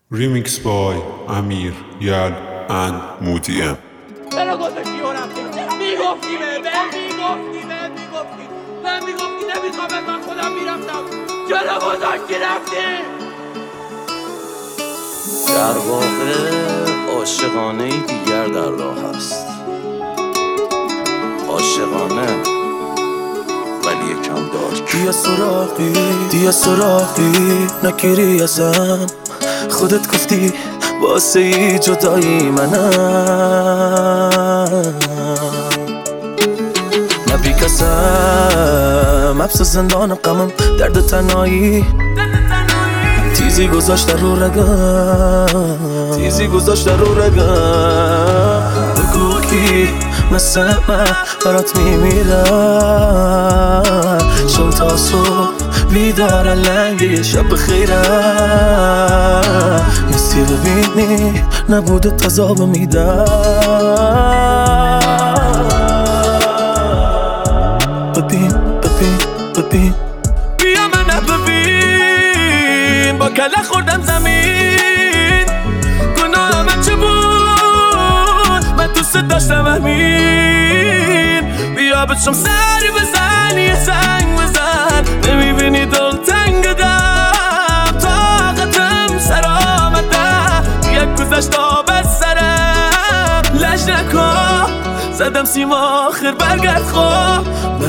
Remix by امیر یل and مودیم. چرا گذاشتی و رفتی؟ میگفتی نمیخوام من خودم میرفتم. چرا گذاشتی رفتی؟ در واقع عاشقانه دیگر در راه است، عاشقانه ولی یکم دارک. دیا سراغی نگیری ازم، خودت گفتی واسه ای جدایی منم، نبی کسم حبس زندان غمم، درد تنهایی تیزی گذاشت رو رگم، بگو کی مثل من برات میمیرم، شب تا صبح بیدار لنگه شب بخیرم، نیستی ببینی نبوده تذاب میدم. ببین بیا من ببین، با کله خوردم زمین، گناه من چه بود؟ من دوست داشتم همین، بیا بچم سری بزن یه زنگ بزن، نمیبینی دلتنگم، طاقتم سر آمده، یک گذشت آب از سرم، لج نکن زدم سیم آخر، برگرد خواه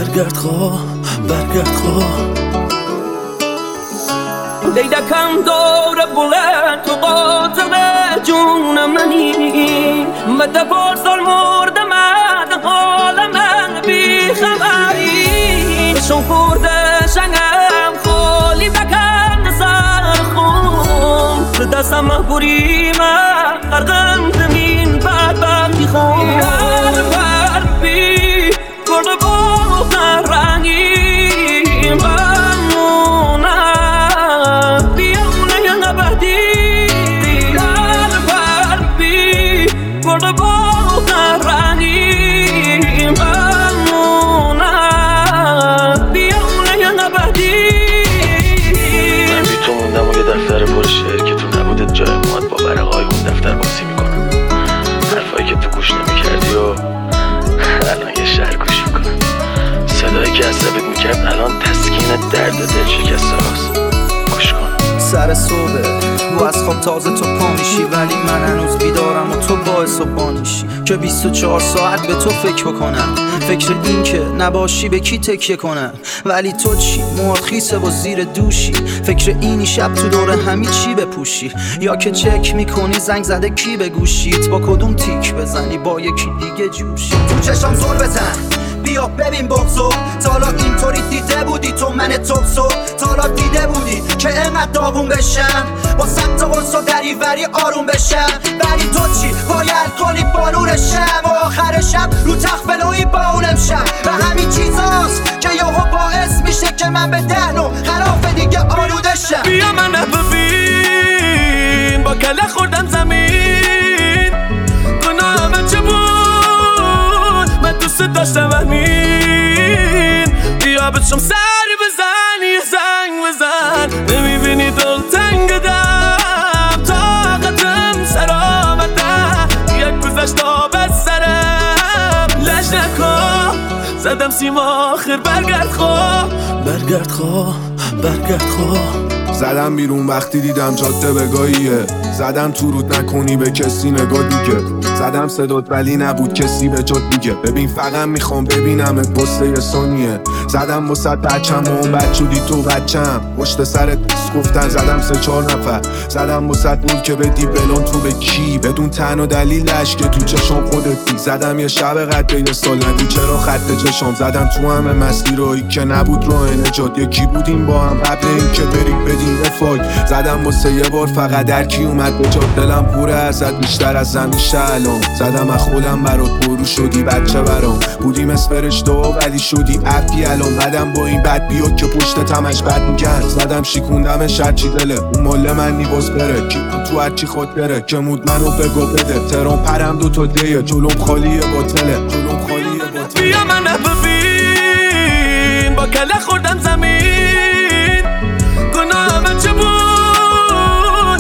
دیدکم دور بلند تو قاطر جونم منی، مده بارسال مرده من حال من بی خبری، شون خورده شنگم خالی بکن سر خون، دستم محبوری من غرقم زمین بدبختی خون، بر بی گرده با رنگی دفتر پر شعر که تو نبودت جای مواد با ورقای اون دفتر بازی میکنم، حرفایی که تو گوش نمیکردی و الان یه شعر گوش میکنم، صدایی که عصبت میکرد الان تسکین درد دل شکسته هاست. گوش کن. سر صبح و از خواب تازه تو پا میشی، ولی من هنوز بیدارم و تو باعث و بانیشی که 24 ساعت به تو فکر بکنم، فکر این که نباشی به کی تکیه کنم، ولی تو چی؟ موات خیسه و زیر دوشی، فکر اینی شب تو دور همی چی بپوشی، یا که چک میکنی زنگ زده کی به گوشیت، با کدوم تیک بزنی با یکی دیگه جوشی، تو چشم زور بزن بیا ببین بغضو، تا حالا اینطوری دیده بودی تو من توبسو، تا حالا دیده بودی که اینقدر داغون بشم، با ثبت قرص و دریوری آروم بشم، ولی تو چی؟ پای الکلی بالورشم و آخر شب رو تخت فلوی باولم شم، و همین چیزاست که یهو باعث میشه که من به دهن و خلاف دیگه آلوده شم. بیا من ببین، با کله خوردم زمین، گناه من چه بود؟ من دوست داشتم همین، بیا بچم سری بزن یه زنگ بزن، نمیبینی دلتنگم، طاقتم سر آمده، یک گذشت آب از سرم، لج نکن زدم سیم آخر، برگرد خواه زدم بیرون وقتی دیدم جاده بگاهیه، زدم تو رود نکنی به کسی نگاه دیگه، زدم صدات ولی نبود کسی به جات دیگه، ببین فقط میخوام ببینمت بسته یه ثانیه، زدم وسط بچم و اون بچودی تو بچم، پشت سرت گفتن زدم 3-4 نفر، زدم وسط بود که بدی بلون تو به کی، بدون تن و دلیلش که تو چشم خودتی، زدم یه شب قد یه سال نگو چرا خط چشم، زدم تو همه مسیرهایی که نبود راه نجات، یکی بودیم با هم قبل این که بریم بدیم رفاق، زدم واسه یه بار فقط در کی اومد به جات، دلم پوره ازت بیشتر از همیشه الان، زدم از خودم برات برو شدی بچه برام، بودیم اسپرشته ولی شدی اپی الان، بعدم با این بد بیا که پشت تمش بد میگن، زدم شیکوندمش هرچی دله، اون مال من نیباز بره، کی تو هرچی خود بره، که مود منو بگو بده، ترام پرم 2 تا دیه، جلوم خالیه باطله، بیا من ببین، با کله خوردم زمین، گناه من چه بود؟ من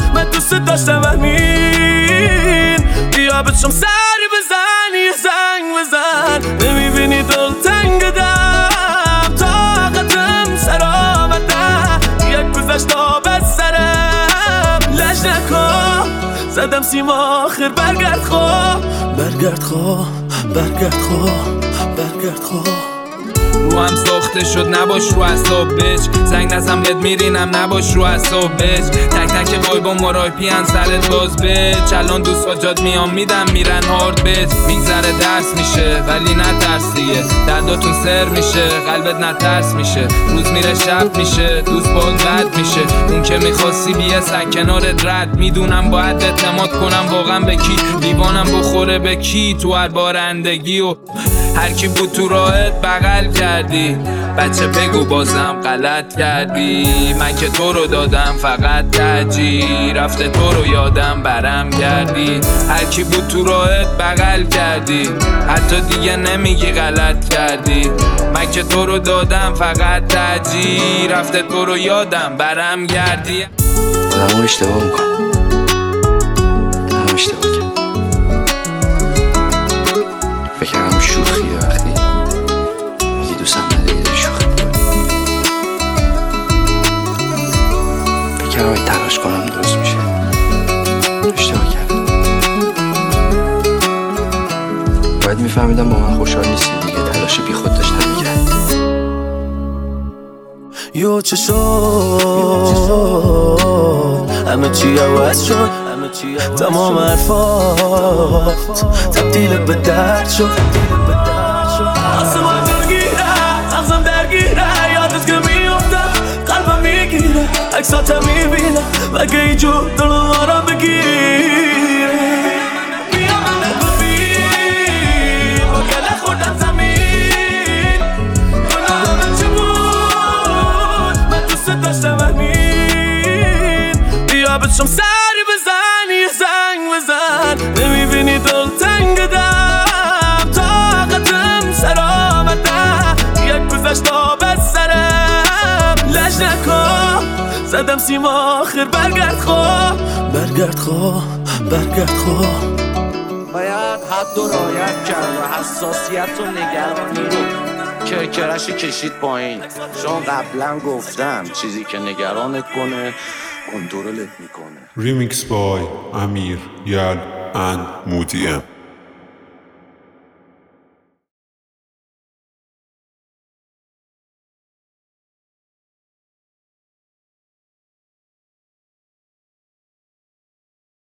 دوست داشتم همین بیا بچم سر بزن یه زنگ بزن نمیبینی دل تنگ دم طاقتم سر آمده یک گذشت آب از سرم لج نکن زدم سیم آخر برگرد خواه برگرد خواه برگرد خواه برگرد خواه رو هم ساخته شد نباش رو اصابش زنگ نزم بهت میرینم نباش رو اصابش تک تک وای با مرایپی هم سرت باز بچ الان دوست جاد میام میدم میرن هارد بچ میگذره درس میشه ولی نترس دیگه درداتون سر میشه قلبت نترس میشه روز میره شب میشه دوست باد رد میشه اون که میخواستی بیه سک کنارت رد میدونم باید اعتماد کنم واقعا به کی دیوانم بخوره به کی تو هر بارندگی و هر کی بود تو راهت بغل کردی بچه بگو بازم غلط کردی من که تو رو دادم فقط ترجیح رفته تو رو یادم برم کردی هر کی بود تو راهت بغل کردی حتی دیگه نمیگی غلط کردی من که تو رو دادم فقط ترجیح رفته تو رو یادم برم گردی آدم اشتباه میکن آدم اشتباه کرد فکرم شوخیه وقتی میگی دوستم نداری داری شوخی میکنی فکرم اگه تلاش کنم درست میشه اشتباه کردم باید میفهمیدم با من خوشحال نیستی دیگه تلاش بی خود داشتم میکرد یو چه شد همه چی عوض شد تمام حرفات تبدیل به درد شد آسمان درگیره مغزم درگیره یادت که میافتم قلبم میگیره عکساتم میبینم مگه اینجور دلم آرام بگیره بیا منو ببین با گله خوردم زمین گناهم چه بود من دوست داشتم همین بیا بچم سر بزن یه زنگ بزن نمیبینی دل تنگ دم طاقتم سر آمده یک گذشت آب از سرم لج نکن زدم سیم آخر برگرد خواه برگرد خواه برگرد خواه باید حد و رعایت کرد و حساسیت و نگرانی رو کرکرش کشید پایین چون قبلا گفتم چیزی که نگرانت کنه کنترلت میکنه. Remix by Amir, Yal and Moody M.